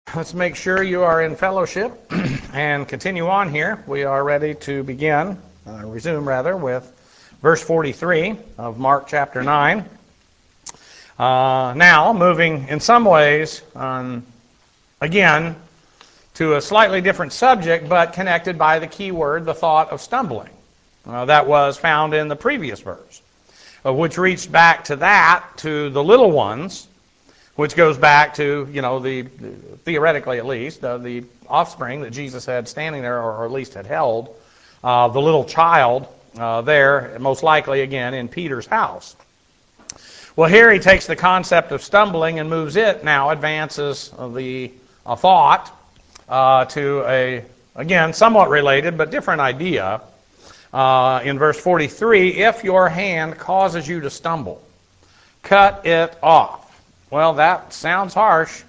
Let's make sure you are in fellowship and continue on here. We are ready to resume with verse 43 of Mark chapter 9. Now, moving in some ways, again, to a slightly different subject, but connected by the key word, the thought of stumbling. That was found in the previous verse, which reached back to the little ones, which goes back to, theoretically at least, the offspring that Jesus had standing there, or at least had held, the little child there, most likely, again, in Peter's house. Well, here he takes the concept of stumbling and advances the thought to a, again, somewhat related but different idea. In verse 43, if your hand causes you to stumble, cut it off. Well, that sounds harsh.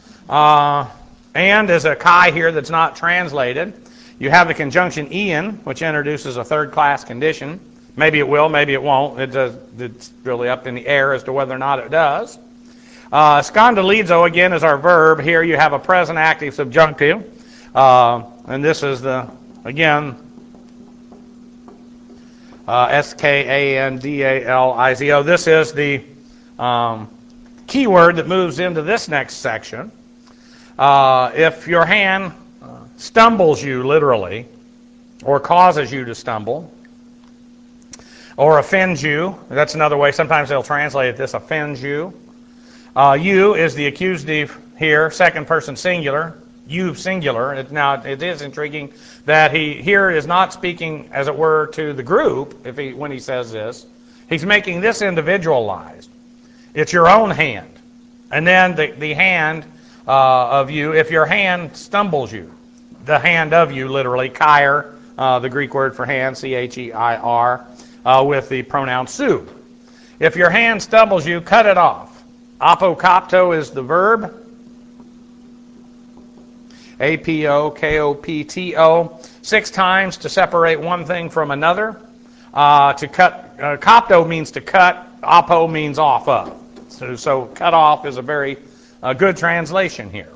And there's a chi here that's not translated. You have the conjunction ian, which introduces a third-class condition. Maybe it will, maybe it won't. It's really up in the air as to whether or not it does. Skandalizo, again, is our verb. Here you have a present active subjunctive. And this is skandalizo. This is the key word that moves into this next section. If your hand stumbles you, literally, or causes you to stumble, or offends you, that's another way. Sometimes they'll translate this, offends you. You is the accusative here, second person singular, you singular. Now, it is intriguing that he here is not speaking, as it were, to the group when he says this. He's making this individualized. It's your own hand. And then the hand of you, if your hand stumbles you, the hand of you, literally, chair, the Greek word for hand, cheir, with the pronoun su. If your hand stumbles you, cut it off. Apokopto is the verb. apokopto, 6 times to separate one thing from another. To cut, kopto means to cut, apo means off of. So cut off is a very good translation here.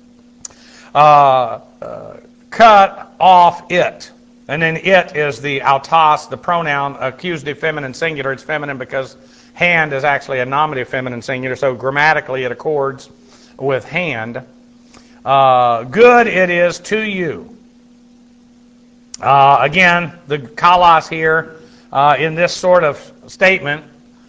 Cut off it. And then it is the autos, the pronoun, accusative feminine singular. It's feminine because hand is actually a nominative feminine singular, so grammatically it accords with hand. Good it is to you. Again, the kalos here in this sort of statement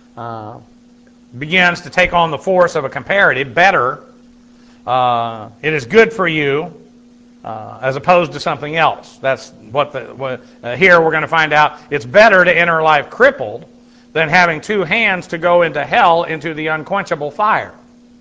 begins to take on the force of a comparative. Better, it is good for you, as opposed to something else. That's here we're going to find out. It's better to enter life crippled than having 2 hands to go into hell, into the unquenchable fire.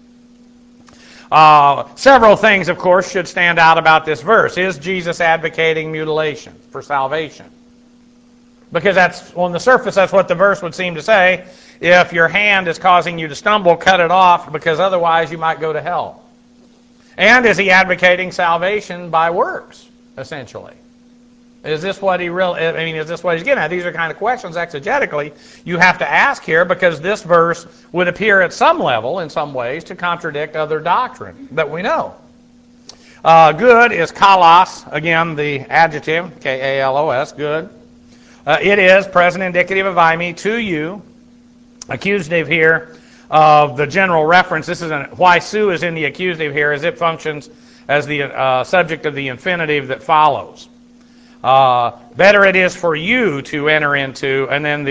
Several things, of course, should stand out about this verse. Is Jesus advocating mutilation for salvation? Because that's, on the surface, that's what the verse would seem to say. If your hand is causing you to stumble, cut it off, because otherwise you might go to hell. And is he advocating salvation by works, essentially? Is this what is this what he's getting at? These are kind of questions exegetically you have to ask here, because this verse would appear at some level, in some ways, to contradict other doctrine that we know. Good is kalos, again, the adjective, K-A-L-O-S, good. It is present indicative of eimi, to you. Accusative here of the general reference. This is why su is in the accusative here, as it functions as the subject of the infinitive that follows. Better it is for you to enter into, and then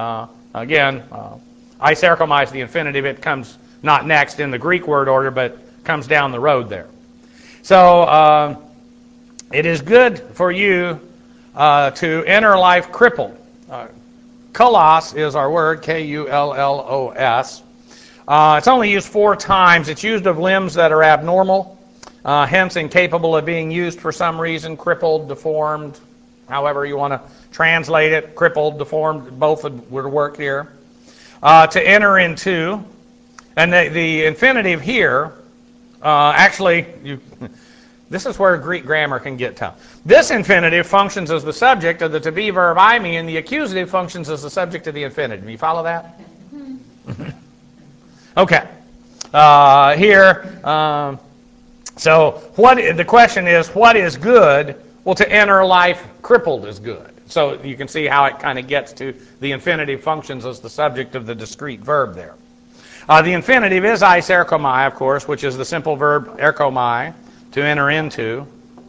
I circumcise the infinitive. It comes not next in the Greek word order, but comes down the road there. So it is good for you to enter life crippled. Kulos is our word, K-U-L-L-O-S. It's only used 4 times. It's used of limbs that are abnormal, hence incapable of being used for some reason, crippled, deformed, however you want to translate it, crippled, deformed, both would work here. To enter into, and the infinitive here, this is where Greek grammar can get tough. This infinitive functions as the subject of the to be verb eimi, and the accusative functions as the subject of the infinitive. You follow that? Okay. Here, So the question is, what is good? Well, to enter life crippled is good. So you can see how it kind of gets to the infinitive functions as the subject of the discrete verb there. The infinitive is eis erchomai, of course, which is the simple verb erchomai, to enter into.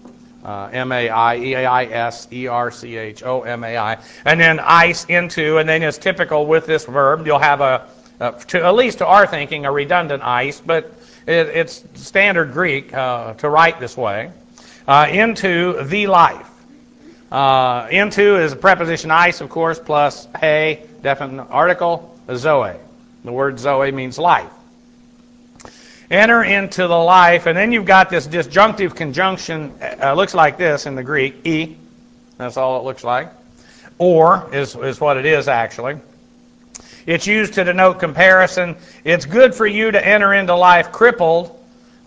M-A-I-E-I-S-E-R-C-H-O-M-A-I. And then eis, into, and then as typical with this verb, you'll have at least to our thinking, a redundant eis, but it's standard Greek to write this way. Into the life. Into is a preposition eis, of course, plus he, definite article, zoe. The word zoe means life. Enter into the life, and then you've got this disjunctive conjunction. Looks like this in the Greek, e. That's all it looks like. Or is what it is actually. It's used to denote comparison. It's good for you to enter into life crippled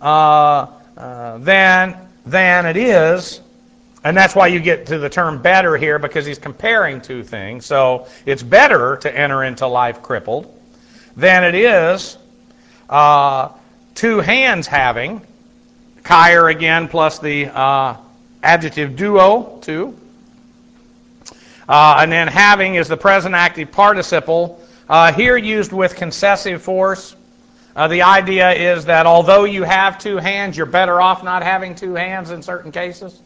than it is. And that's why you get to the term better here, because he's comparing two things. So it's better to enter into life crippled than it is two hands having. Kair again plus the adjective duo, two. And then having is the present active participle. Here used with concessive force. The idea is that although you have two hands, you're better off not having two hands in certain cases.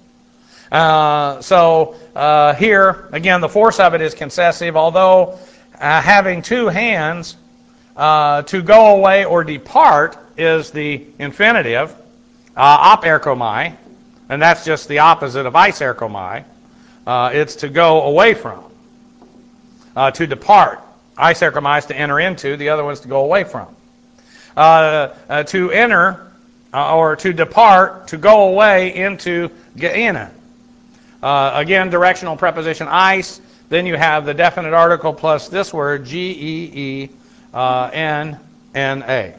So here, again, the force of it is concessive. Although having two hands, to go away or depart is the infinitive, op erchomai, and that's just the opposite of eis erchomai. It's to go away from, to depart. Eis erchomai is to enter into, the other one is to go away from. To enter or to depart, to go away into Gehenna. Again, directional preposition eis. Then you have the definite article plus this word, Gehenna.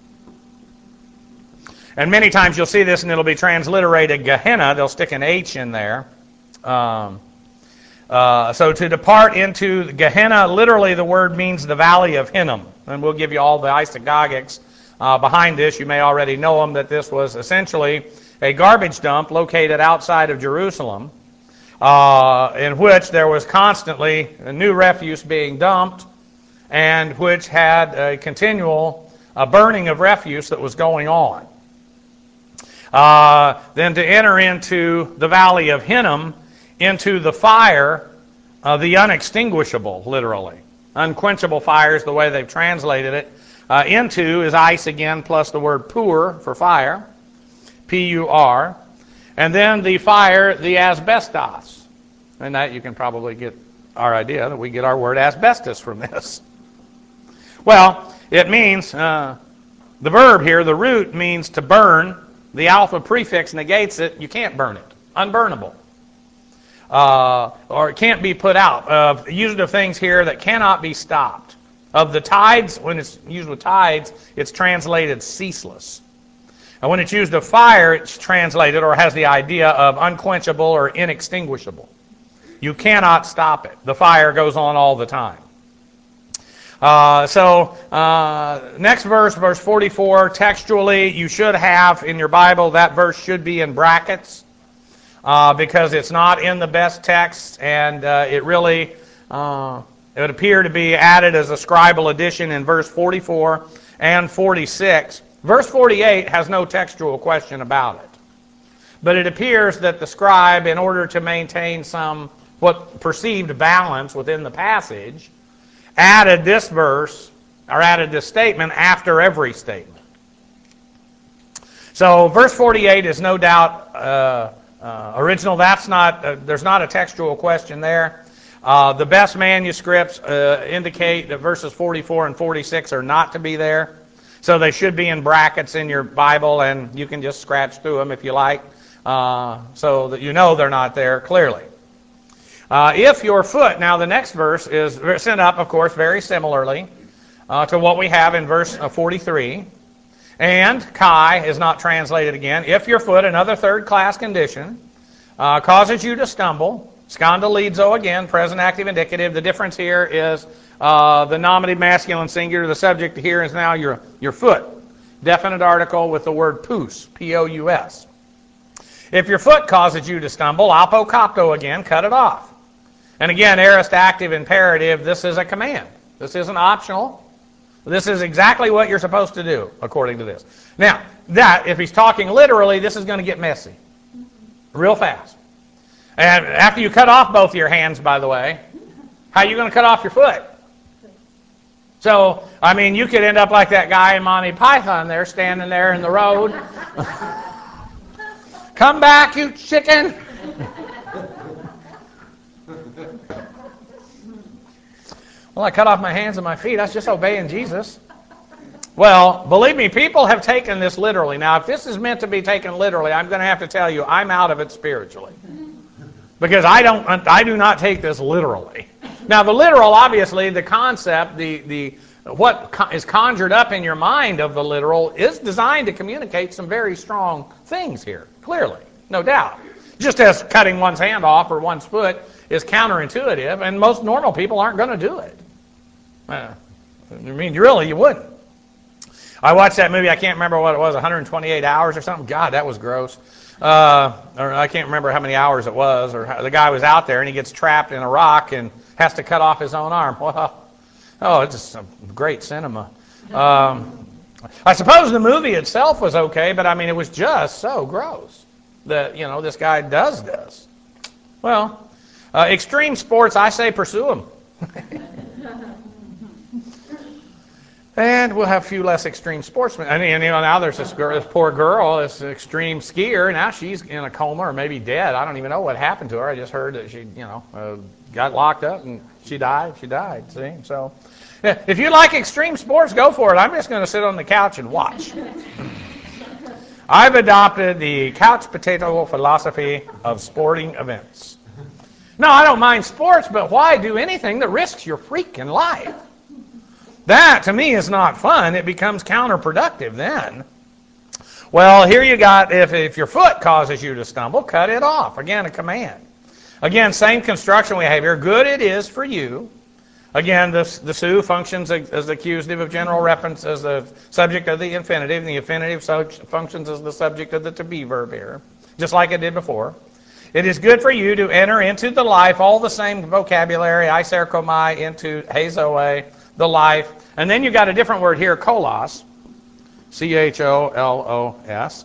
And many times you'll see this and it'll be transliterated Gehenna. They'll stick an H in there. So to depart into Gehenna, literally the word means the valley of Hinnom. And we'll give you all the isagogics behind this. You may already know them, that this was essentially a garbage dump located outside of Jerusalem, in which there was constantly a new refuse being dumped, and which had a continual burning of refuse that was going on. Then to enter into the valley of Hinnom, into the fire, the unextinguishable, literally. Unquenchable fire is the way they've translated it. Into is eis again, plus the word pur for fire, P-U-R. And then the fire, the asbestos. And that you can probably get our idea that we get our word asbestos from this. Well, it means, the verb here, the root means to burn. The alpha prefix negates it. You can't burn it. Unburnable. Or it can't be put out. Used of things here that cannot be stopped. Of the tides, when it's used with tides, it's translated ceaseless. And when it's used of fire, it's translated or has the idea of unquenchable or inextinguishable. You cannot stop it. The fire goes on all the time. Next verse, verse 44, textually, you should have in your Bible, that verse should be in brackets because it's not in the best text, and it really, it would appear to be added as a scribal addition in verse 44 and 46. Verse 48 has no textual question about it. But it appears that the scribe, in order to maintain some what perceived balance within the passage, added this verse, or added this statement after every statement. So verse 48 is no doubt original. That's not. There's not a textual question there. The best manuscripts indicate that verses 44 and 46 are not to be there. So they should be in brackets in your Bible, and you can just scratch through them if you like, so that you know they're not there clearly. If your foot, now the next verse is sent up, of course, very similarly to what we have in verse 43. And kai is not translated again. If your foot, another third-class condition, causes you to stumble, scandalizo again, present active indicative. The difference here is the nominative masculine singular. The subject here is now your foot. definite article with the word pous, P-O-U-S. If your foot causes you to stumble, apokopto again, cut it off. And again, aorist active imperative, this is a command. This isn't optional. This is exactly what you're supposed to do, according to this. Now, if he's talking literally, this is going to get messy real fast. And after you cut off both your hands, by the way, how are you going to cut off your foot? So, I mean, you could end up like that guy in Monty Python there, standing there in the road. Come back, you chicken! Well, I cut off my hands and my feet. I was just obeying Jesus. Well, believe me, people have taken this literally. Now, if this is meant to be taken literally, I'm going to have to tell you, I'm out of it spiritually. Because I do not take this literally. Now, the literal, obviously, the concept, what is conjured up in your mind of the literal is designed to communicate some very strong things here, clearly, no doubt. Just as cutting one's hand off or one's foot is counterintuitive, and most normal people aren't going to do it. I mean, really, you wouldn't. I watched that movie, I can't remember what it was, 128 hours or something. God, that was gross. Or I can't remember how many hours it was. Or the guy was out there and he gets trapped in a rock and has to cut off his own arm. Well, it's just some great cinema. I suppose the movie itself was okay, but I mean, it was just so gross that, this guy does this. Well, extreme sports, I say pursue them. And we'll have a few less extreme sportsmen. I mean, now there's this poor girl, this extreme skier. Now she's in a coma or maybe dead. I don't even know what happened to her. I just heard that she, got locked up and she died. See, so if you like extreme sports, go for it. I'm just going to sit on the couch and watch. I've adopted the couch potato philosophy of sporting events. No, I don't mind sports, but why do anything that risks your freaking life? That, to me, is not fun. It becomes counterproductive then. Well, here you got, if your foot causes you to stumble, cut it off. Again, a command. Again, same construction we have here. Good it is for you. Again, the su functions as the accusative of general reference as the subject of the infinitive, and the infinitive functions as the subject of the to be verb here, just like it did before. It is good for you to enter into the life, all the same vocabulary, iserkomai, into hezoe, the life. And then you got a different word here, kolos. C-H-O-L-O-S.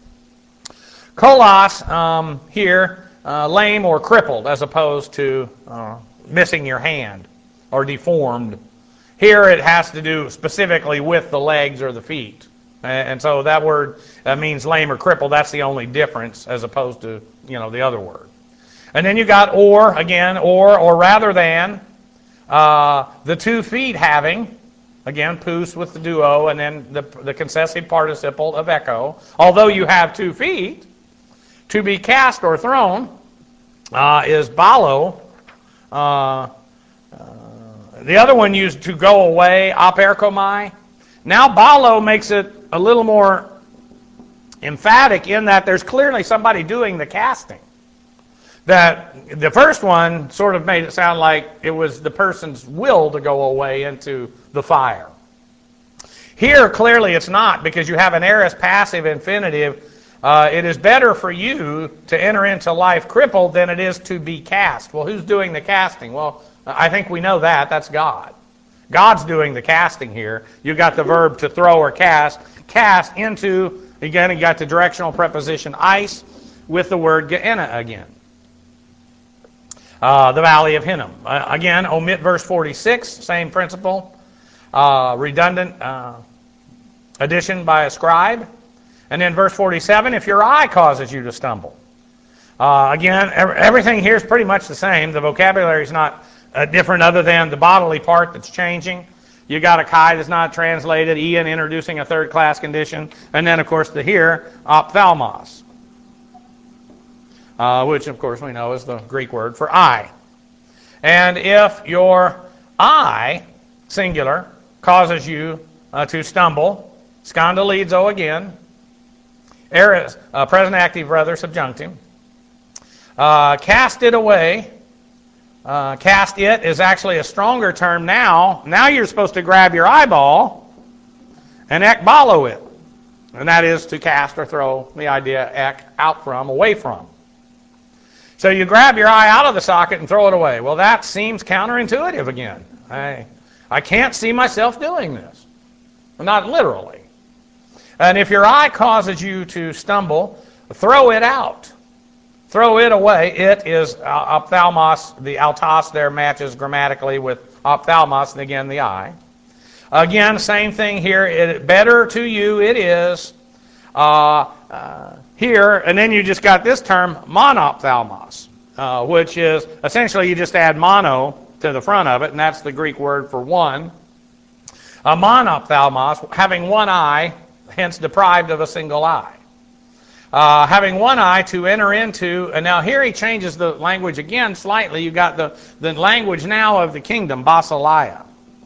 Kolos here, lame or crippled, as opposed to missing your hand or deformed. Here it has to do specifically with the legs or the feet. And so that word means lame or crippled. That's the only difference as opposed to, the other word. And then you got or, again, or rather than. The 2 feet having, again, pous with the duo, and then the concessive participle of echo. Although you have 2 feet, to be cast or thrown is balo. The other one used to go away, aperkomai. Now balo makes it a little more emphatic in that there's clearly somebody doing the casting. That the first one sort of made it sound like it was the person's will to go away into the fire. Here, clearly it's not, because you have an aorist passive infinitive. It is better for you to enter into life crippled than it is to be cast. Well, who's doing the casting? Well, I think we know that. That's God. God's doing the casting here. You got the verb to throw or cast. Cast into, again, you got the directional preposition ice with the word gehenna again. The Valley of Hinnom. Again, omit verse 46, same principle. Redundant addition by a scribe. And then verse 47, if your eye causes you to stumble. Again, everything here is pretty much the same. The vocabulary is not different other than the bodily part that's changing. You got a chi that's not translated, Ian introducing a third-class condition, and then, of course, the here, ophthalmos. Which, of course, we know is the Greek word for eye. And if your eye, singular, causes you to stumble, skandalizo again, present active rather, subjunctive, cast it away. Cast it is actually a stronger term now. Now you're supposed to grab your eyeball and ekbalo it. And that is to cast or throw, the idea ek, out from, away from. So you grab your eye out of the socket and throw it away. Well, that seems counterintuitive again. I can't see myself doing this. Not literally. And if your eye causes you to stumble, throw it out. Throw it away. It is ophthalmos. The altos there matches grammatically with ophthalmos, and again the eye. Again, same thing here. Better to you it is here, and then you just got this term, monophthalmos, which is essentially you just add mono to the front of it, and that's the Greek word for one. Monophthalmos, having one eye, hence deprived of a single eye. Having one eye to enter into, and now here he changes the language again slightly. You got the language now of the kingdom, basileia.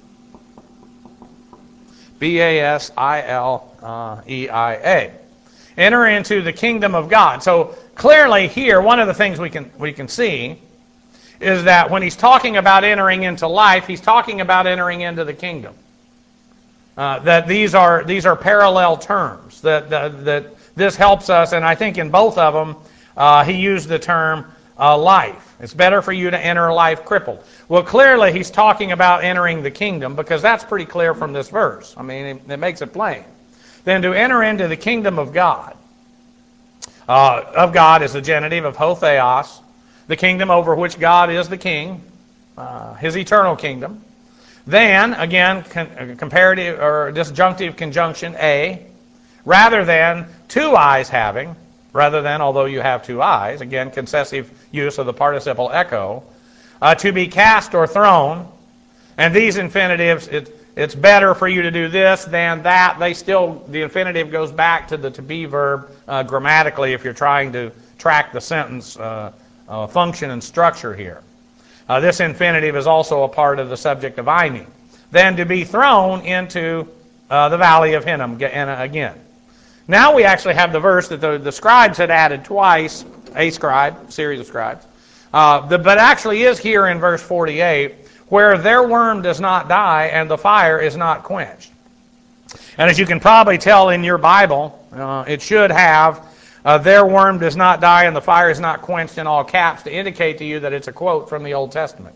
Basileia. Enter into the kingdom of God. So clearly here, one of the things we can see is that when he's talking about entering into life, he's talking about entering into the kingdom. That these are parallel terms. That this helps us, and I think in both of them, he used the term life. It's better for you to enter life crippled. Well, clearly he's talking about entering the kingdom, because that's pretty clear from this verse. I mean, it makes it plain. Then to enter into the kingdom of God. Of God is the genitive of ho theos, the kingdom over which God is the king, his eternal kingdom. Then, again, comparative or disjunctive conjunction, a, rather than two eyes having, rather than although you have two eyes, again, concessive use of the participle echo, to be cast or thrown, and these infinitives, it's better for you to do this than that. The infinitive goes back to the to be verb grammatically if you're trying to track the sentence function and structure here. This infinitive is also a part of the subject of eimi. Then to be thrown into the valley of Hinnom again. Now we actually have the verse that the scribes had added twice, a scribe, series of scribes, but actually is here in verse 48, where their worm does not die and the fire is not quenched. And as you can probably tell in your Bible, it should have their worm does not die and the fire is not quenched in all caps to indicate to you that it's a quote from the Old Testament.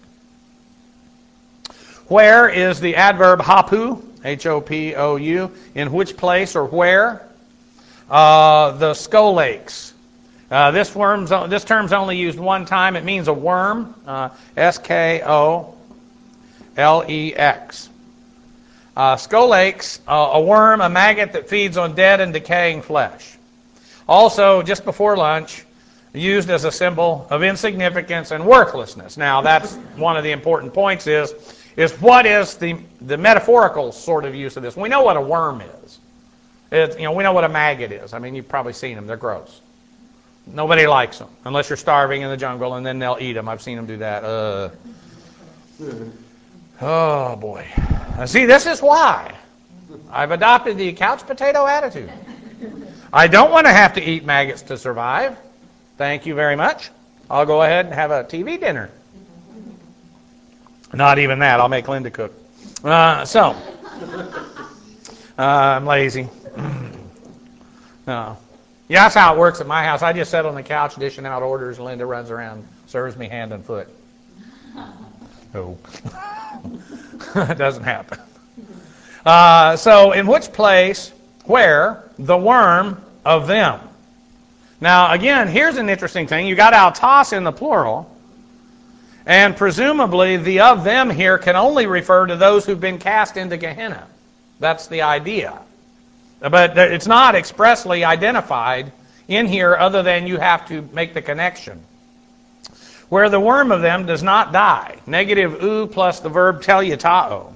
Where is the adverb hapou, H-O-P-O-U, in which place or where? The skolakes. This term's only used one time. It means a worm, S-K-O-L-E-X. Skolakes, a worm, a maggot that feeds on dead and decaying flesh. Also, just before lunch, used as a symbol of insignificance and worthlessness. Now, that's one of the important points is what is the metaphorical sort of use of this? We know what a worm is. We know what a maggot is. I mean, you've probably seen them. They're gross. Nobody likes them, unless you're starving in the jungle, and then they'll eat them. I've seen them do that. Oh, boy. See, this is why I've adopted the couch potato attitude. I don't want to have to eat maggots to survive. Thank you very much. I'll go ahead and have a TV dinner. Not even that. I'll make Linda cook. I'm lazy. No. Yeah, that's how it works at my house. I just sit on the couch dishing out orders, and Linda runs around, serves me hand and foot. No. It doesn't happen. So in which place, where, the worm of them. Now, again, here's an interesting thing. You got altos in the plural, and presumably the of them here can only refer to those who've been cast into Gehenna. That's the idea. But it's not expressly identified in here other than you have to make the connection. Where the worm of them does not die. Negative u plus the verb teleutao.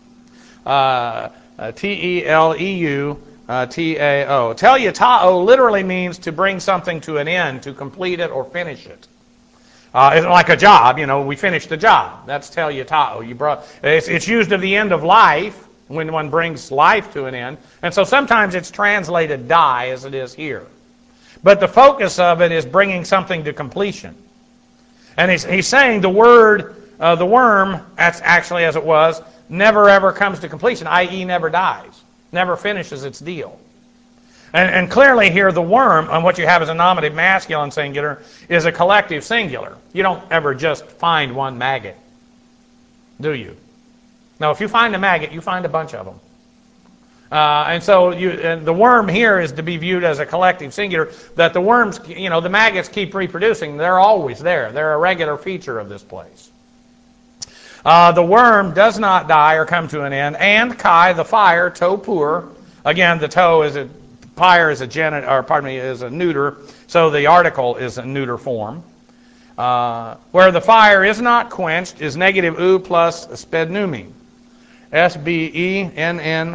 T-E-L-E-U-T-A-O. Teleutao literally means to bring something to an end, to complete it or finish it. It's like a job, we finished the job. That's teleutao. It's used of the end of life, when one brings life to an end. And so sometimes it's translated die, as it is here. But the focus of it is bringing something to completion. And he's saying the word, the worm, that's actually as it was, never ever comes to completion, i.e. never dies, never finishes its deal. And clearly here the worm, and what you have as a nominative masculine singular, is a collective singular. You don't ever just find one maggot, do you? No, if you find a maggot, you find a bunch of them. And so the worm here is to be viewed as a collective singular, that the worms, the maggots keep reproducing. They're always there. They're a regular feature of this place. The worm does not die or come to an end. And Kai, the fire, to pur. Again, the to is pyre is is a neuter, so the article is a neuter form. Where the fire is not quenched is negative u plus spednumi. SBENNUMI.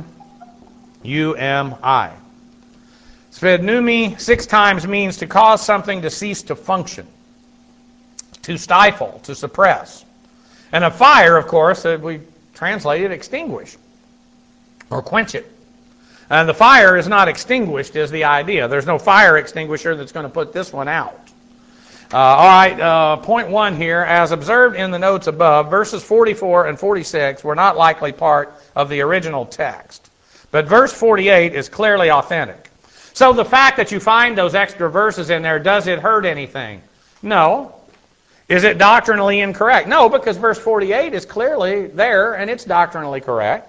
Spednumi 6 times means to cause something to cease to function, to stifle, to suppress. And a fire, of course, we translate it extinguish or quench it. And the fire is not extinguished is the idea. There's no fire extinguisher that's going to put this one out. All right, point 1 here. As observed in the notes above, verses 44 and 46 were not likely part of the original text. But verse 48 is clearly authentic. So the fact that you find those extra verses in there, does it hurt anything? No. Is it doctrinally incorrect? No, because verse 48 is clearly there, and it's doctrinally correct.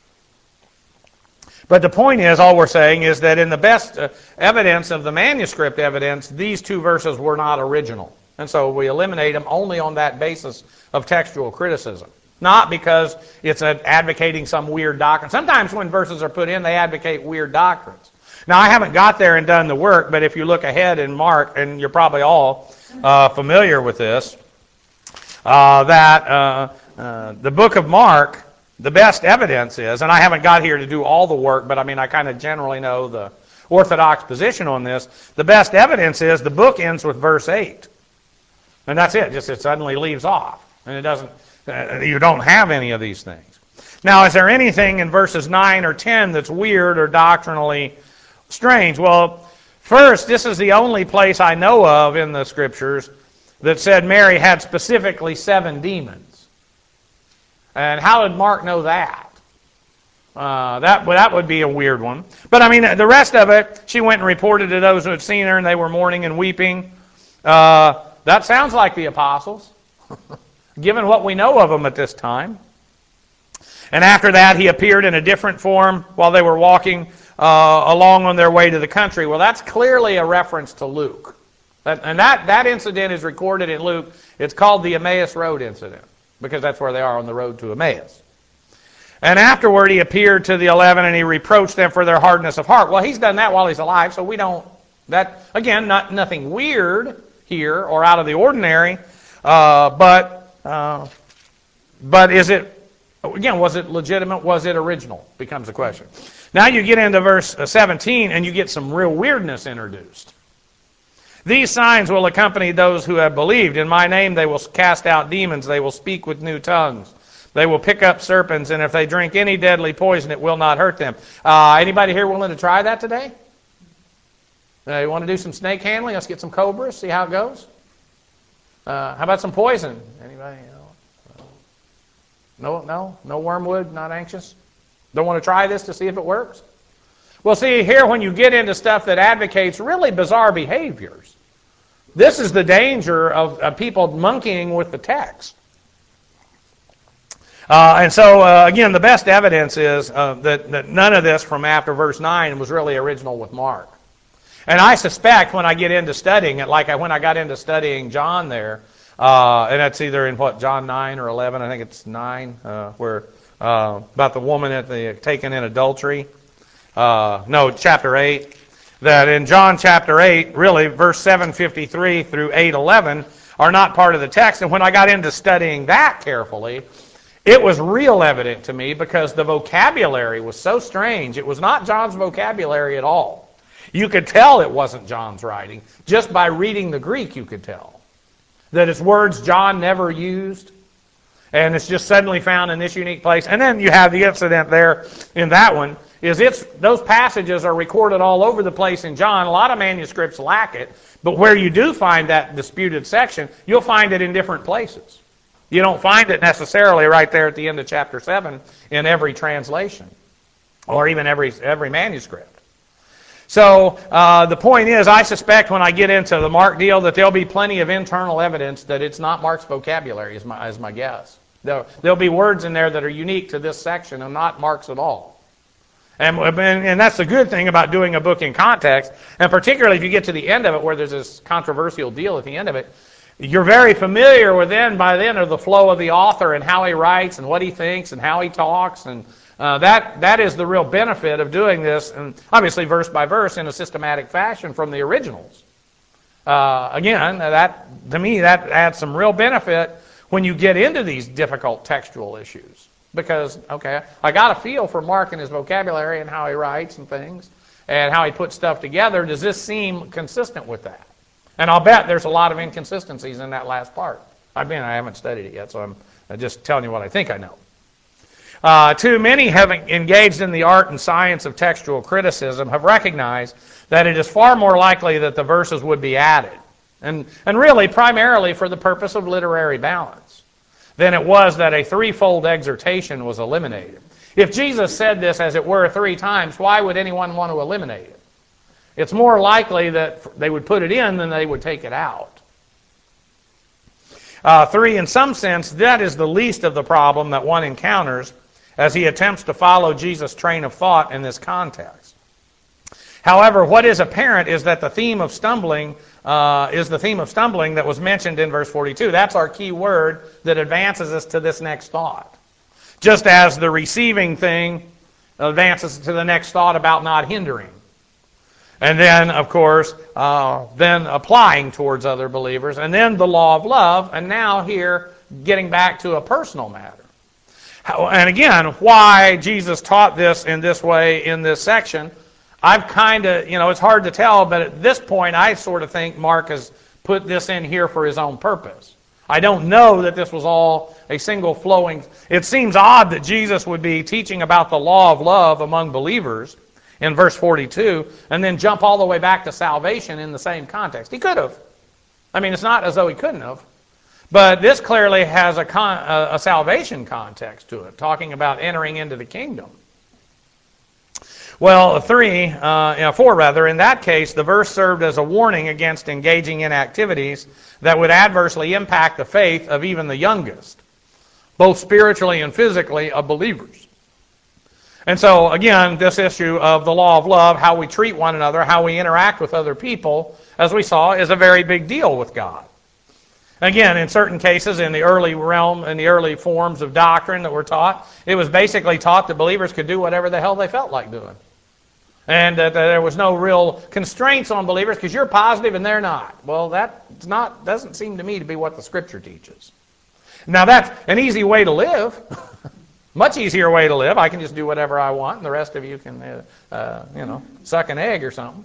But the point is, all we're saying is that in the best evidence of the manuscript evidence, these 2 verses were not original. And so we eliminate them only on that basis of textual criticism. Not because it's advocating some weird doctrine. Sometimes when verses are put in, they advocate weird doctrines. Now, I haven't got there and done the work, but if you look ahead in Mark, and you're probably all familiar with this, that the book of Mark, the best evidence is, and I haven't got here to do all the work, but I kind of generally know the Orthodox position on this. The best evidence is the book ends with verse 8. And that's it. Just it suddenly leaves off. And it doesn't, you don't have any of these things. Now, is there anything in verses 9 or 10 that's weird or doctrinally strange? Well, first, this is the only place I know of in the Scriptures that said Mary had specifically 7 demons. And how did Mark know that? That would be a weird one. But the rest of it, she went and reported to those who had seen her, and they were mourning and weeping. That sounds like the apostles, given what we know of them at this time. And after that, he appeared in a different form while they were walking along on their way to the country. Well, that's clearly a reference to Luke. That incident is recorded in Luke. It's called the Emmaus Road incident, because that's where they are on the road to Emmaus. And afterward he appeared to the 11, and he reproached them for their hardness of heart. Well, he's done that while he's alive, so we don't... That, again, nothing weird here or out of the ordinary, but is it... Again, was it legitimate? Was it original? Becomes the question. Now you get into verse 17, and you get some real weirdness introduced. These signs will accompany those who have believed. In my name they will cast out demons. They will speak with new tongues. They will pick up serpents, and if they drink any deadly poison, it will not hurt them. Anybody here willing to try that today? You want to do some snake handling? Let's get some cobras, see how it goes. How about some poison? Anybody? No wormwood, not anxious? Don't want to try this to see if it works? Well, see, here when you get into stuff that advocates really bizarre behaviors, this is the danger of people monkeying with the text. And so, again, the best evidence is that none of this from after verse 9 was really original with Mark. And I suspect when I get into studying it, like when I got into studying John there, and that's either in John 9 or 11, I think it's 9, where about the woman taken in adultery. Chapter 8. That in John chapter 8, really, verse 753 through 8:11 are not part of the text. And when I got into studying that carefully, it was real evident to me because the vocabulary was so strange. It was not John's vocabulary at all. You could tell it wasn't John's writing. Just by reading the Greek, you could tell that it's words John never used, and it's just suddenly found in this unique place. And then you have the incident there in that one. Those passages are recorded all over the place in John. A lot of manuscripts lack it, but where you do find that disputed section, you'll find it in different places. You don't find it necessarily right there at the end of chapter 7 in every translation, or even every manuscript. So the point is, I suspect when I get into the Mark deal that there'll be plenty of internal evidence that it's not Mark's vocabulary, is my guess. There'll be words in there that are unique to this section and not Mark's at all. And that's the good thing about doing a book in context, and particularly if you get to the end of it where there's this controversial deal at the end of it, you're very familiar with by then of the flow of the author and how he writes and what he thinks and how he talks, and that is the real benefit of doing this, and obviously verse by verse in a systematic fashion from the originals. Again, to me that adds some real benefit when you get into these difficult textual issues. Because, okay, I got a feel for Mark and his vocabulary and how he writes and things and how he puts stuff together. Does this seem consistent with that? And I'll bet there's a lot of inconsistencies in that last part. I haven't studied it yet, so I'm just telling you what I think I know. Too many, having engaged in the art and science of textual criticism, have recognized that it is far more likely that the verses would be added, and really primarily for the purpose of literary balance, than it was that a threefold exhortation was eliminated. If Jesus said this, as it were, 3 times, why would anyone want to eliminate it? It's more likely that they would put it in than they would take it out. 3, in some sense, that is the least of the problem that one encounters as he attempts to follow Jesus' train of thought in this context. However, what is apparent is that the theme of stumbling is the theme of stumbling that was mentioned in verse 42. That's our key word that advances us to this next thought. Just as the receiving thing advances to the next thought about not hindering. And then, of course, then applying towards other believers. And then the law of love. And now here, getting back to a personal matter. And again, why Jesus taught this in this way in this section, I've kind of, it's hard to tell, but at this point I sort of think Mark has put this in here for his own purpose. I don't know that this was all a single flowing. It seems odd that Jesus would be teaching about the law of love among believers in verse 42 and then jump all the way back to salvation in the same context. He could have. It's not as though he couldn't have. But this clearly has a salvation context to it, talking about entering into the kingdom. Well, 4 rather, in that case, the verse served as a warning against engaging in activities that would adversely impact the faith of even the youngest, both spiritually and physically, of believers. And so, again, this issue of the law of love, how we treat one another, how we interact with other people, as we saw, is a very big deal with God. Again, in certain cases, in the early realm, in the early forms of doctrine that were taught, it was basically taught that believers could do whatever the hell they felt like doing. And that there was no real constraints on believers because you're positive and they're not. Well, doesn't seem to me to be what the Scripture teaches. Now, that's an easy way to live. Much easier way to live. I can just do whatever I want and the rest of you can, suck an egg or something.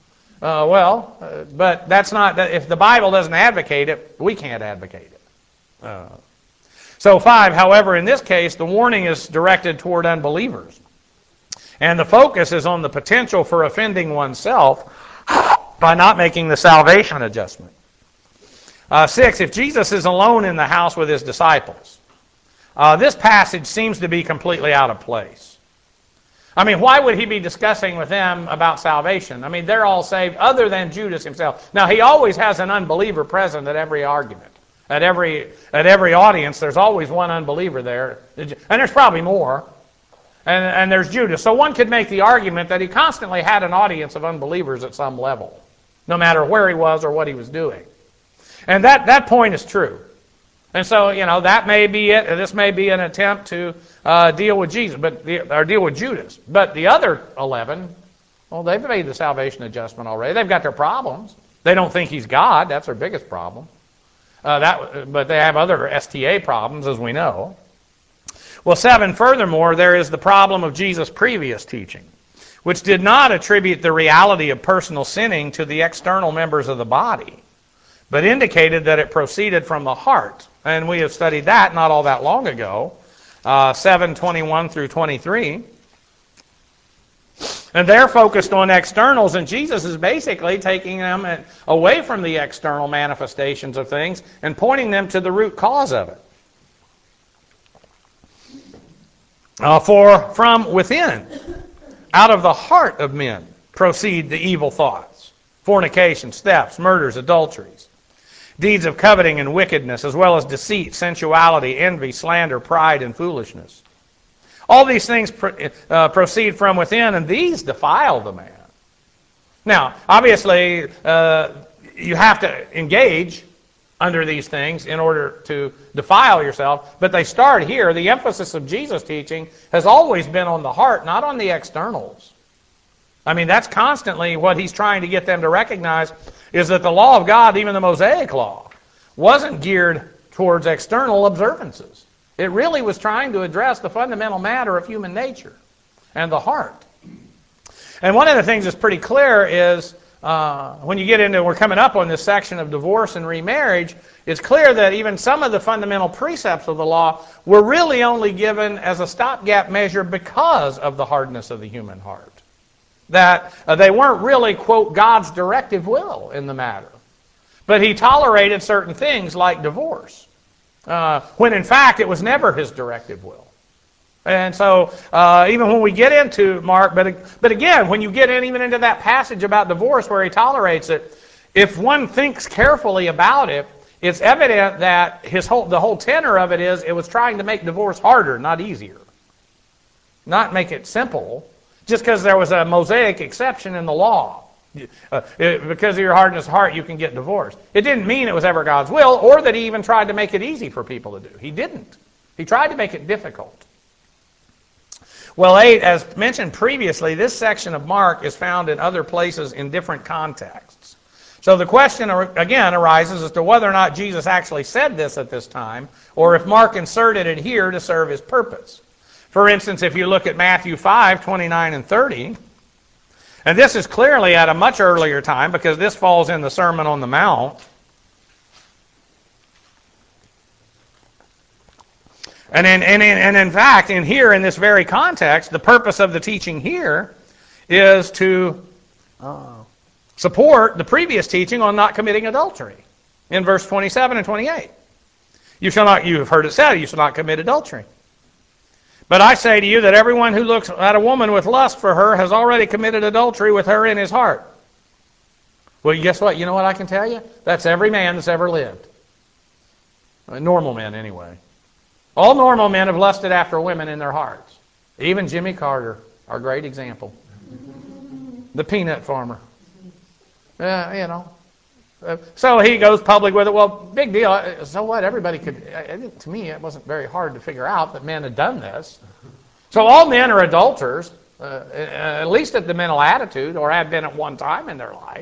But that's not, if the Bible doesn't advocate it, we can't advocate it. So 5, however, in this case, the warning is directed toward unbelievers. And the focus is on the potential for offending oneself by not making the salvation adjustment. 6, if Jesus is alone in the house with his disciples, this passage seems to be completely out of place. Why would he be discussing with them about salvation? They're all saved other than Judas himself. Now, he always has an unbeliever present at every argument. At every audience, there's always one unbeliever there. And there's probably more. And there's Judas. So one could make the argument that he constantly had an audience of unbelievers at some level, no matter where he was or what he was doing. And that point is true. And so, that may be it. This may be an attempt to deal with Jesus, or deal with Judas. But the other 11, they've made the salvation adjustment already. They've got their problems. They don't think he's God. That's their biggest problem. But they have other STA problems, as we know. Well, 7, furthermore, there is the problem of Jesus' previous teaching, which did not attribute the reality of personal sinning to the external members of the body, but indicated that it proceeded from the heart. And we have studied that not all that long ago, 7:21 through 23. And they're focused on externals, and Jesus is basically taking them away from the external manifestations of things and pointing them to the root cause of it. For from within, out of the heart of men, proceed the evil thoughts, fornications, thefts, murders, adulteries, deeds of coveting and wickedness, as well as deceit, sensuality, envy, slander, pride, and foolishness. All these things proceed from within, and these defile the man. Now, obviously, you have to engage under these things in order to defile yourself, but they start here. The emphasis of Jesus' teaching has always been on the heart, not on the externals. I mean, that's constantly what he's trying to get them to recognize, is that the law of God, even the Mosaic law, wasn't geared towards external observances. It really was trying to address the fundamental matter of human nature and the heart. And one of the things that's pretty clear is when you get into, we're coming up on this section of divorce and remarriage, it's clear that even some of the fundamental precepts of the law were really only given as a stopgap measure because of the hardness of the human heart. That they weren't really, quote, God's directive will in the matter. But he tolerated certain things like divorce, when in fact it was never his directive will. And so even when we get into Mark, but again, when you get in even into that passage about divorce where he tolerates it, if one thinks carefully about it, it's evident that the whole tenor of it is it was trying to make divorce harder, not easier. Not make it simple, just because there was a Mosaic exception in the law. Because of your hardness of heart, you can get divorced. It didn't mean it was ever God's will, or that he even tried to make it easy for people to do. He didn't. He tried to make it difficult. Well, 8, as mentioned previously, this section of Mark is found in other places in different contexts. So the question, again, arises as to whether or not Jesus actually said this at this time, or if Mark inserted it here to serve his purpose. For instance, if you look at Matthew 5, 29 and 30, and this is clearly at a much earlier time because this falls in the Sermon on the Mount. And in fact, in this very context, the purpose of the teaching here is to support the previous teaching on not committing adultery in verse 27 and 28. You have heard it said, you shall not commit adultery. But I say to you that everyone who looks at a woman with lust for her has already committed adultery with her in his heart. Well, guess what? You know what I can tell you? That's every man that's ever lived. Normal men, anyway. All normal men have lusted after women in their hearts. Even Jimmy Carter, our great example. The peanut farmer. So he goes public with it. Well, big deal. So what? Everybody could. To me, it wasn't very hard to figure out that men had done this. So all men are adulterers, at least at the mental attitude, or have been at one time in their life.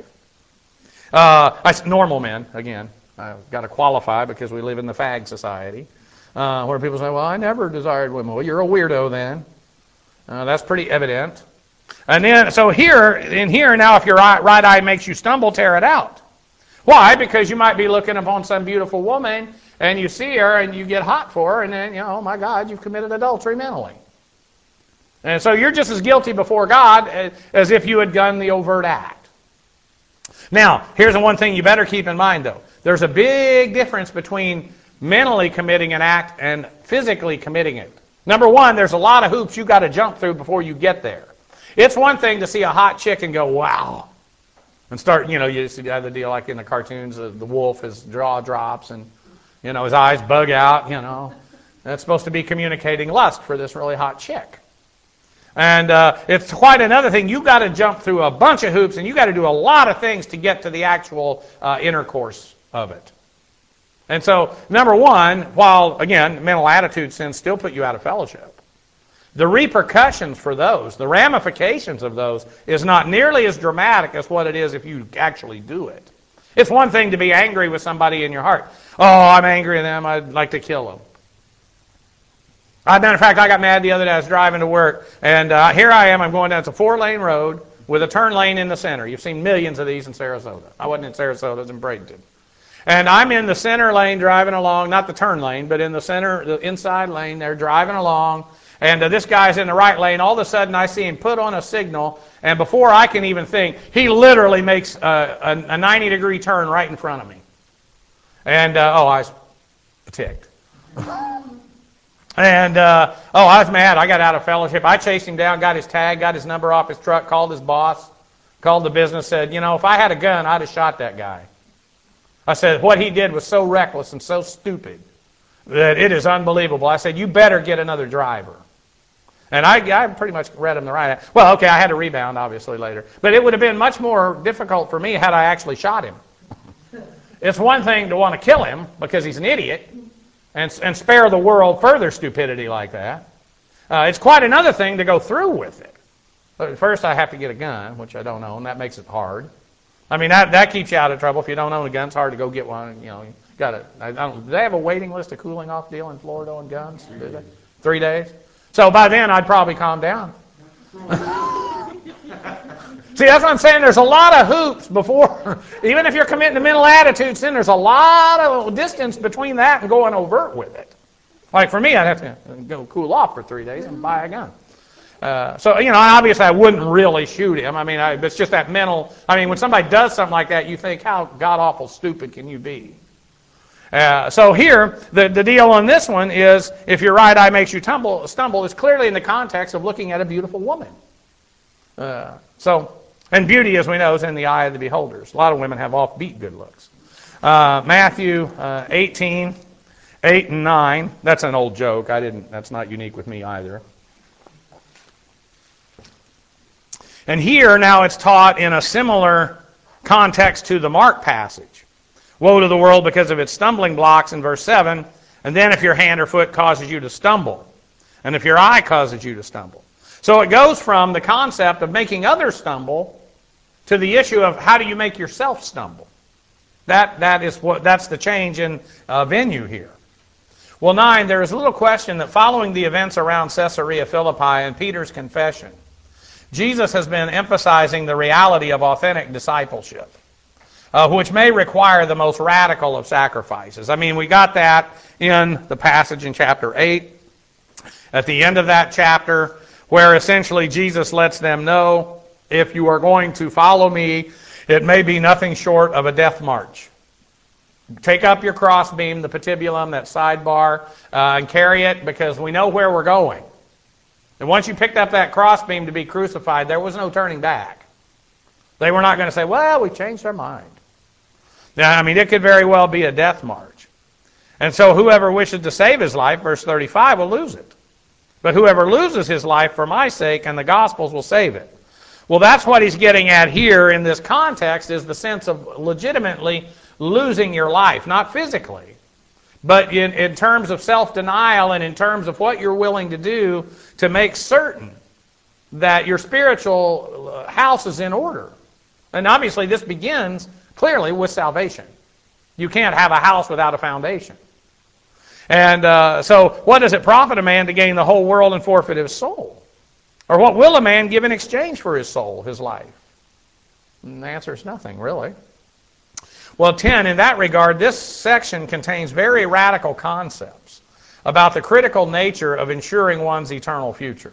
Normal men, again. I've got to qualify because we live in the fag society, where people say, well, I never desired women. Well, you're a weirdo then. That's pretty evident. And then, so here, now, if your right eye makes you stumble, tear it out. Why? Because you might be looking upon some beautiful woman, and you see her, and you get hot for her, and then, oh my God, you've committed adultery mentally. And so you're just as guilty before God as if you had done the overt act. Now, here's the one thing you better keep in mind, though. There's a big difference between mentally committing an act and physically committing it. Number one, there's a lot of hoops you've got to jump through before you get there. It's one thing to see a hot chick and go, wow. And start, you used to have the deal like in the cartoons, the wolf, his jaw drops and, his eyes bug out, That's supposed to be communicating lust for this really hot chick. And it's quite another thing. You've got to jump through a bunch of hoops, and you've got to do a lot of things to get to the actual intercourse of it. And so, number one, while, again, mental attitude sins still put you out of fellowship, the repercussions for those, the ramifications of those, is not nearly as dramatic as what it is if you actually do it. It's one thing to be angry with somebody in your heart. Oh, I'm angry at them. I'd like to kill them. As a matter of fact, I got mad the other day. I was driving to work, and here I am. I'm going down. It's a 4-lane road with a turn lane in the center. You've seen millions of these in Sarasota. I wasn't in Sarasota. I was in Bradenton. And I'm in the center lane driving along, not the turn lane, but in the center, the inside lane. They're driving along. And this guy's in the right lane. All of a sudden, I see him put on a signal, and before I can even think, he literally makes a 90-degree turn right in front of me. And, I was ticked. And, I was mad. I got out of fellowship. I chased him down, got his tag, got his number off his truck, called his boss. Called the business, said, if I had a gun, I'd have shot that guy. I said, what he did was so reckless and so stupid that it is unbelievable. I said, you better get another driver. And I pretty much read him the right. Well, okay, I had to rebound, obviously, later. But it would have been much more difficult for me had I actually shot him. It's one thing to want to kill him because he's an idiot and spare the world further stupidity like that. It's quite another thing to go through with it. But first I have to get a gun, which I don't own. That makes it hard. I mean, that keeps you out of trouble. If you don't own a gun, it's hard to go get one. You got it. Do they have a waiting list, a cooling off deal in Florida on guns? Do they? 3 days? So by then I'd probably calm down. See, that's what I'm saying. There's a lot of hoops before, even if you're committing to mental attitude sin, there's a lot of distance between that and going overt with it. Like for me, I'd have to go cool off for 3 days and buy a gun. So, obviously I wouldn't really shoot him. I mean, it's just that mental, when somebody does something like that, you think, how god-awful stupid can you be? So here, the deal on this one is, if your right eye makes you stumble, is clearly in the context of looking at a beautiful woman. And beauty, as we know, is in the eye of the beholders. A lot of women have offbeat good looks. Matthew 18, 8 and 9. That's an old joke. That's not unique with me either. And here, now it's taught in a similar context to the Mark passage. Woe to the world because of its stumbling blocks in verse 7. And then if your hand or foot causes you to stumble. And if your eye causes you to stumble. So it goes from the concept of making others stumble to the issue of how do you make yourself stumble. That's the change in venue here. Well, 9, there is little question that following the events around Caesarea Philippi and Peter's confession, Jesus has been emphasizing the reality of authentic discipleship, which may require the most radical of sacrifices. We got that in the passage in chapter 8, at the end of that chapter, where essentially Jesus lets them know, if you are going to follow me, it may be nothing short of a death march. Take up your crossbeam, the patibulum, that sidebar, and carry it, because we know where we're going. And once you picked up that crossbeam to be crucified, there was no turning back. They were not going to say, well, we changed our mind. Now, it could very well be a death march. And so whoever wishes to save his life, verse 35, will lose it. But whoever loses his life for my sake and the gospel's will save it. Well, that's what he's getting at here in this context, is the sense of legitimately losing your life, not physically, but in terms of self-denial and in terms of what you're willing to do to make certain that your spiritual house is in order. And obviously this begins clearly with salvation. You can't have a house without a foundation. And so what does it profit a man to gain the whole world and forfeit his soul? Or what will a man give in exchange for his soul, his life? And the answer is nothing, really. Well, 10, in that regard, this section contains very radical concepts about the critical nature of ensuring one's eternal future.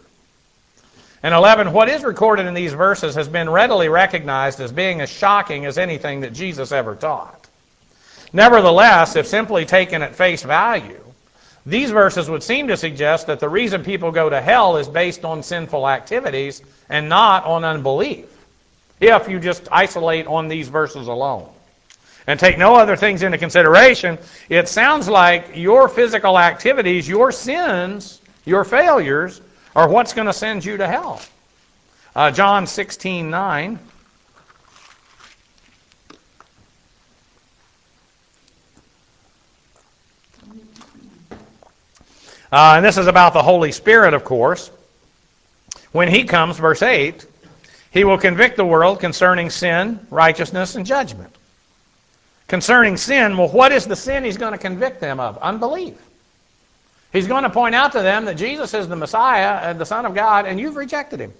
And 11, what is recorded in these verses has been readily recognized as being as shocking as anything that Jesus ever taught. Nevertheless, if simply taken at face value, these verses would seem to suggest that the reason people go to hell is based on sinful activities and not on unbelief, if you just isolate on these verses alone and take no other things into consideration. It sounds like your physical activities, your sins, your failures, are what's going to send you to hell. John 16:9. And this is about the Holy Spirit, of course. When he comes, verse 8, he will convict the world concerning sin, righteousness, and judgment. Concerning sin, well, what is the sin he's going to convict them of? Unbelief. He's going to point out to them that Jesus is the Messiah and the Son of God, and you've rejected him.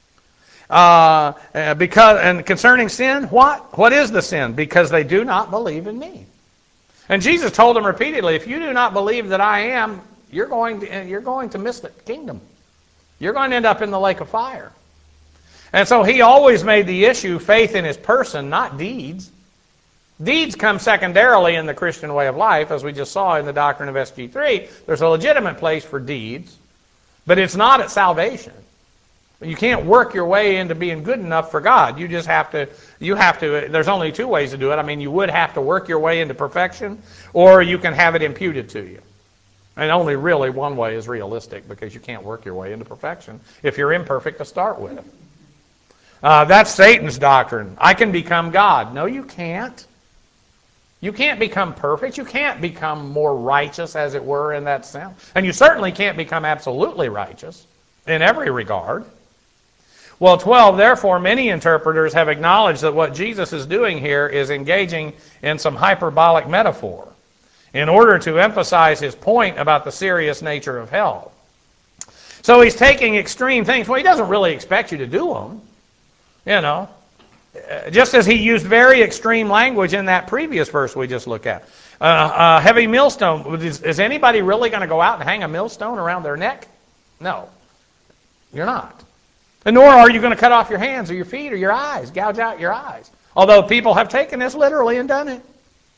And concerning sin, what? What is the sin? Because they do not believe in me. And Jesus told them repeatedly, if you do not believe that I am, you're going to miss the kingdom. You're going to end up in the lake of fire. And so he always made the issue faith in his person, not deeds. Deeds come secondarily in the Christian way of life, as we just saw in the doctrine of SG3. There's a legitimate place for deeds, but it's not at salvation. You can't work your way into being good enough for God. You just have to, there's only two ways to do it. I mean, you would have to work your way into perfection, or you can have it imputed to you. And only really one way is realistic, because you can't work your way into perfection if you're imperfect to start with. That's Satan's doctrine. I can become God. No, you can't. You can't become perfect. You can't become more righteous, as it were, in that sense. And you certainly can't become absolutely righteous in every regard. Well, 12, therefore, many interpreters have acknowledged that what Jesus is doing here is engaging in some hyperbolic metaphor in order to emphasize his point about the serious nature of hell. So he's taking extreme things. Well, he doesn't really expect you to do them, you know. Just as he used very extreme language in that previous verse we just looked at. Heavy millstone. Is anybody really going to go out and hang a millstone around their neck? No, you're not. And nor are you going to cut off your hands or your feet or your eyes, gouge out your eyes. Although people have taken this literally and done it.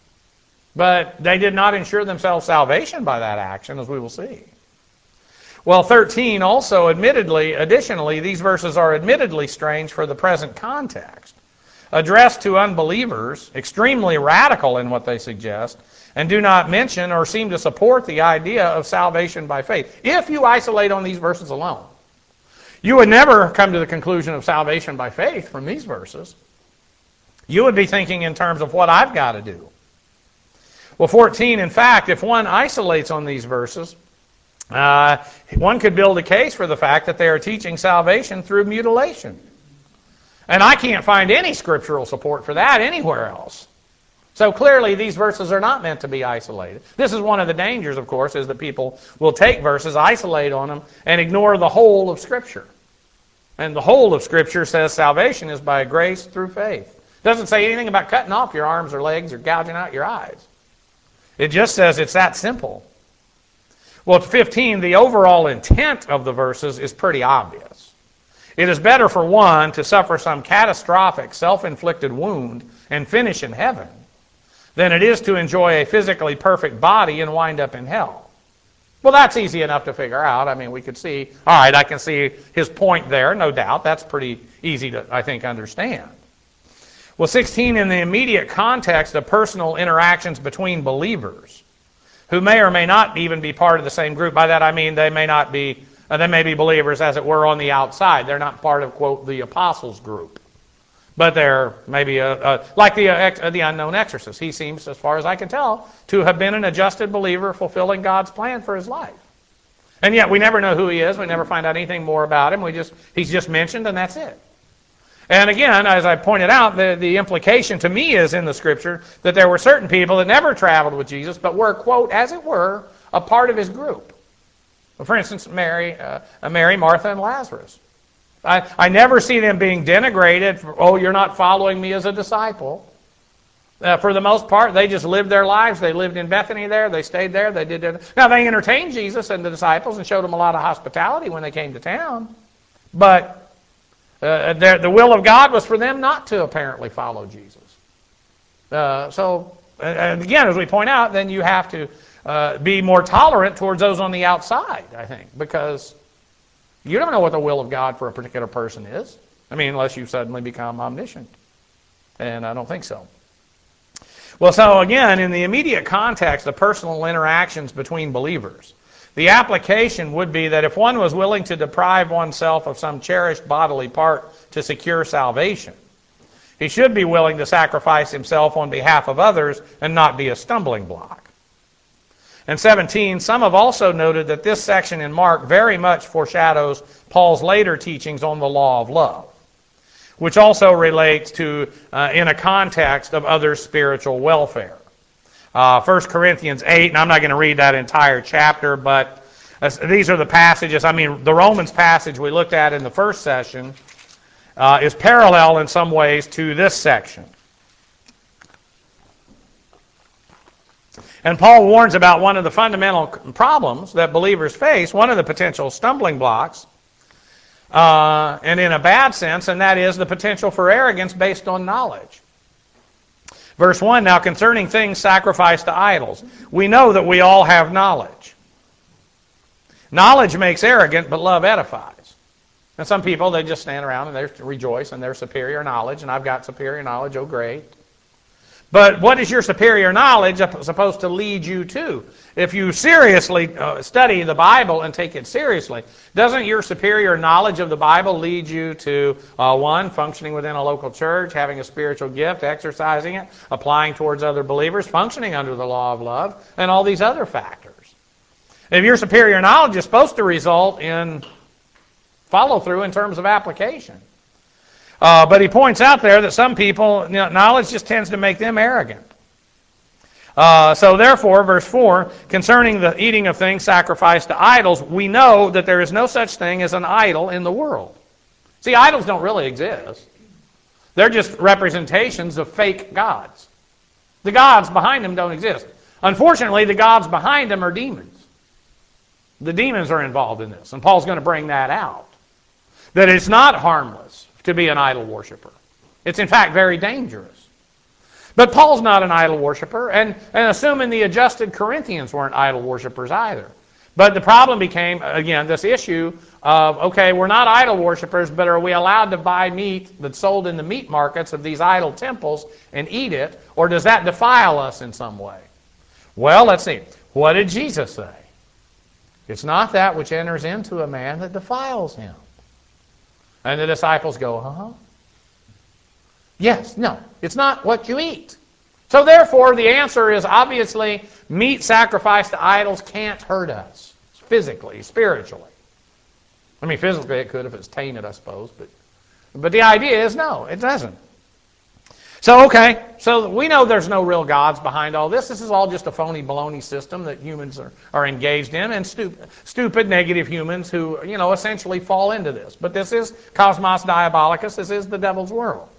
But they did not ensure themselves salvation by that action, as we will see. Well, 13 also, additionally, these verses are admittedly strange for the present context. Addressed to unbelievers, extremely radical in what they suggest, and do not mention or seem to support the idea of salvation by faith. If you isolate on these verses alone, you would never come to the conclusion of salvation by faith from these verses. You would be thinking in terms of what I've got to do. Well, 14, in fact, if one isolates on these verses, one could build a case for the fact that they are teaching salvation through mutilation. And I can't find any scriptural support for that anywhere else. So clearly these verses are not meant to be isolated. This is one of the dangers, of course, is that people will take verses, isolate on them, and ignore the whole of Scripture. And the whole of Scripture says salvation is by grace through faith. It doesn't say anything about cutting off your arms or legs or gouging out your eyes. It just says it's that simple. Well, 15, the overall intent of the verses is pretty obvious. It is better for one to suffer some catastrophic self-inflicted wound and finish in heaven than it is to enjoy a physically perfect body and wind up in hell. Well, that's easy enough to figure out. I mean, we could see, all right, I can see his point there, no doubt. That's pretty easy to, I think, understand. Well, 16, in the immediate context of personal interactions between believers, who may or may not even be part of the same group. By that I mean they may be believers, as it were, on the outside. They're not part of, quote, the apostles' group. But they're maybe like the unknown exorcist. He seems, as far as I can tell, to have been an adjusted believer fulfilling God's plan for his life. And yet we never know who he is. We never find out anything more about him. He's just mentioned, and that's it. And again, as I pointed out, the implication to me is in the Scripture that there were certain people that never traveled with Jesus, but were, quote, as it were, a part of his group. For instance, Mary, Martha, and Lazarus. I never see them being denigrated for, oh, you're not following me as a disciple. For the most part, they just lived their lives. They lived in Bethany there. They stayed there. They did their... Now, they entertained Jesus and the disciples and showed them a lot of hospitality when they came to town. But the will of God was for them not to apparently follow Jesus. And again, as we point out, then you have to be more tolerant towards those on the outside, I think, because you don't know what the will of God for a particular person is. I mean, unless you suddenly become omniscient. And I don't think so. Well, so again, in the immediate context of personal interactions between believers, the application would be that if one was willing to deprive oneself of some cherished bodily part to secure salvation, he should be willing to sacrifice himself on behalf of others and not be a stumbling block. And 17, some have also noted that this section in Mark very much foreshadows Paul's later teachings on the law of love, which also relates to, in a context of other spiritual welfare. 1 Corinthians 8, and I'm not going to read that entire chapter, but these are the passages. I mean, the Romans passage we looked at in the first session is parallel in some ways to this section. And Paul warns about one of the fundamental problems that believers face, one of the potential stumbling blocks, and in a bad sense, and that is the potential for arrogance based on knowledge. Verse 1, now concerning things sacrificed to idols, we know that we all have knowledge. Knowledge makes arrogant, but love edifies. And some people, they just stand around and they rejoice in their superior knowledge, and I've got superior knowledge, oh great. But what is your superior knowledge supposed to lead you to? If you seriously study the Bible and take it seriously, doesn't your superior knowledge of the Bible lead you to, one, functioning within a local church, having a spiritual gift, exercising it, applying towards other believers, functioning under the law of love, and all these other factors? If your superior knowledge is supposed to result in follow-through in terms of application. But he points out there that some people, knowledge just tends to make them arrogant. So therefore, verse 4, concerning the eating of things sacrificed to idols, we know that there is no such thing as an idol in the world. See, idols don't really exist. They're just representations of fake gods. The gods behind them don't exist. Unfortunately, the gods behind them are demons. The demons are involved in this, and Paul's going to bring that out. That it's not harmless to be an idol worshiper. It's in fact very dangerous. But Paul's not an idol worshiper, and assuming the adjusted Corinthians weren't idol worshipers either. But the problem became, again, this issue of, okay, we're not idol worshipers, but are we allowed to buy meat that's sold in the meat markets of these idol temples and eat it, or does that defile us in some way? Well, let's see. What did Jesus say? It's not that which enters into a man that defiles him. And the disciples go, Yes, no, it's not what you eat. So therefore, the answer is obviously meat sacrificed to idols can't hurt us physically, spiritually. I mean, physically it could if it's tainted, I suppose. But the idea is no, it doesn't. So, okay, so we know there's no real gods behind all this. This is all just a phony baloney system that humans are engaged in, and stupid, negative humans who, essentially fall into this. But this is Cosmos Diabolicus. This is the devil's world.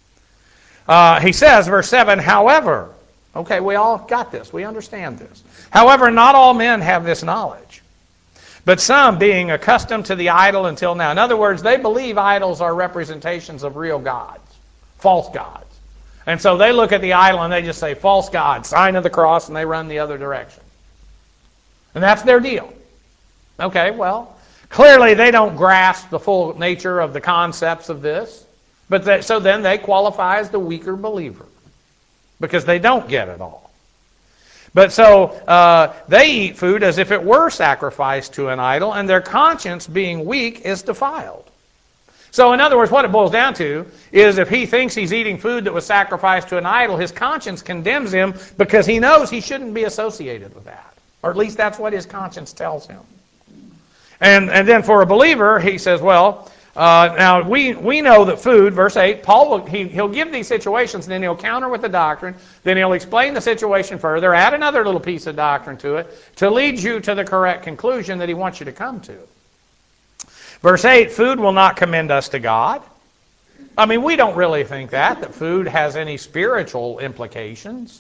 He says, verse 7, however, okay, we all got this. We understand this. However, not all men have this knowledge, but some being accustomed to the idol until now. In other words, they believe idols are representations of real gods, false gods. And so they look at the idol and they just say, false god, sign of the cross, and they run the other direction. And that's their deal. Okay, well, clearly they don't grasp the full nature of the concepts of this. So then they qualify as the weaker believer because they don't get it all. But so they eat food as if it were sacrificed to an idol, and their conscience, being weak, is defiled. So in other words, what it boils down to is if he thinks he's eating food that was sacrificed to an idol, his conscience condemns him because he knows he shouldn't be associated with that. Or at least that's what his conscience tells him. And then for a believer, he says, well, now we know that food, verse 8, Paul he'll give these situations, and then he'll counter with the doctrine, then he'll explain the situation further, add another little piece of doctrine to it, to lead you to the correct conclusion that he wants you to come to. Verse 8, food will not commend us to God. I mean, we don't really think that food has any spiritual implications.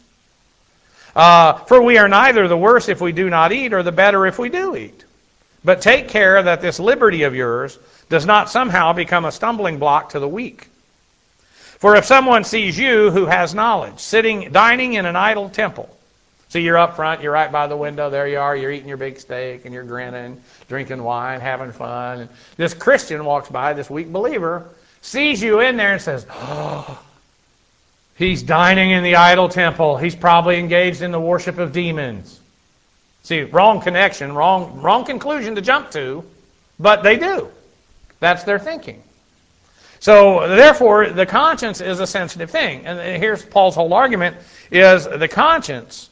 For we are neither the worse if we do not eat, or the better if we do eat. But take care that this liberty of yours does not somehow become a stumbling block to the weak. For if someone sees you who has knowledge, dining in an idol temple. See, you're up front, you're right by the window, there you are, you're eating your big steak, and you're grinning, drinking wine, having fun. And this Christian walks by, this weak believer, sees you in there and says, oh, he's dining in the idol temple. He's probably engaged in the worship of demons. See, wrong connection, wrong conclusion to jump to, but they do. That's their thinking. So, therefore, the conscience is a sensitive thing. And here's Paul's whole argument, is the conscience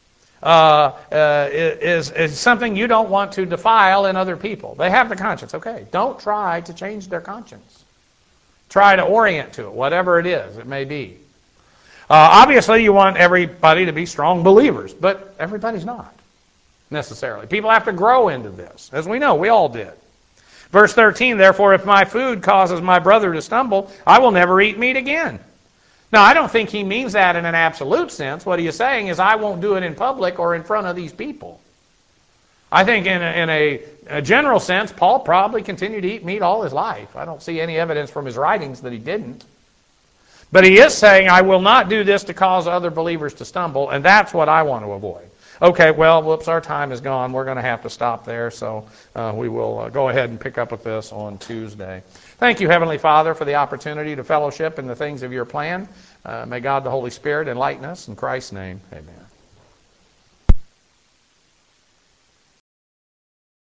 is something you don't want to defile in other people. They have the conscience. Okay, don't try to change their conscience. Try to orient to it, whatever it is, it may be. Obviously, you want everybody to be strong believers, but everybody's not necessarily. People have to grow into this, as we know, we all did. Verse 13, therefore, if my food causes my brother to stumble, I will never eat meat again. Now, I don't think he means that in an absolute sense. What he is saying is, I won't do it in public or in front of these people. I think in a general sense, Paul probably continued to eat meat all his life. I don't see any evidence from his writings that he didn't. But he is saying, I will not do this to cause other believers to stumble, and that's what I want to avoid. Okay, well, whoops, our time is gone. We're going to have to stop there, so we will go ahead and pick up with this on Tuesday. Thank you, Heavenly Father, for the opportunity to fellowship in the things of your plan. May God the Holy Spirit enlighten us. In Christ's name, amen.